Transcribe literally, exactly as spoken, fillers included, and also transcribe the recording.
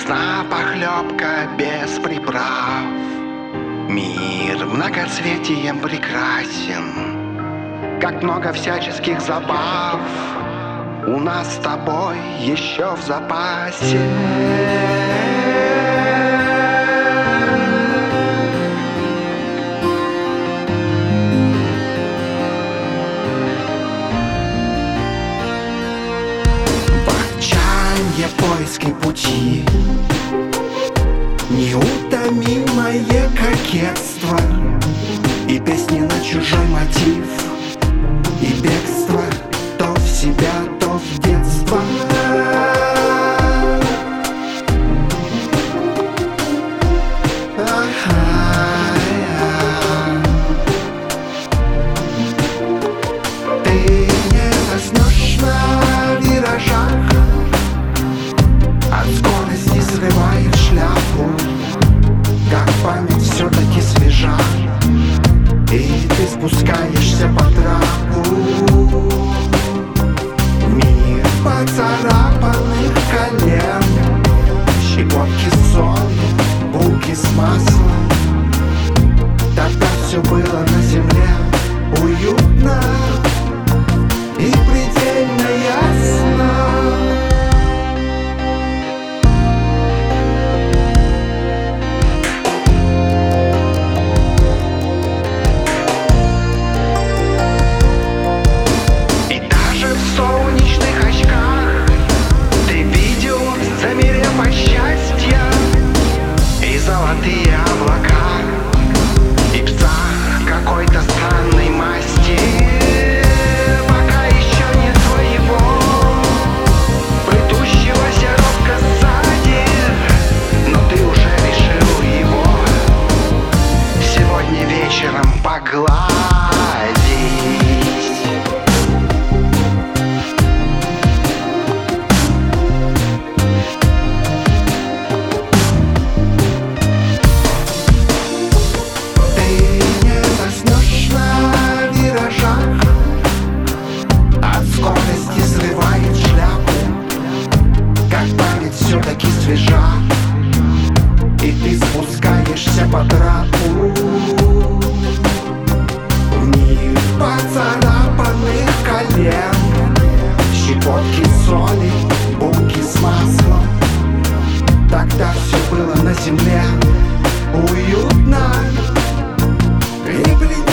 Вкусна похлебка без приправ. Мир многоцветием прекрасен, как много всяческих забав у нас с тобой еще в запасе. В поиске пути, неутомимое кокетство, и песни на чужой мотив, и бегство то в себя, то в детство. Ты не заснешь на виражах, от скорости срывает шляпу, как память все-таки свежа, и ты спускаешься по трапу в мир поцарапанных колен, щепотки соли, булки с маслом. Тогда все было на земле уютно и предельно ясно. Золотые облака и пса какой-то странной масти. Пока еще нет твоего плетущегося робко сзади, но ты уже решил его сегодня вечером погладить. Все-таки свежа, и ты спускаешься по трапу в мир поцарапанных колен, щепотки соли, булки с маслом. Тогда все было на земле уютно и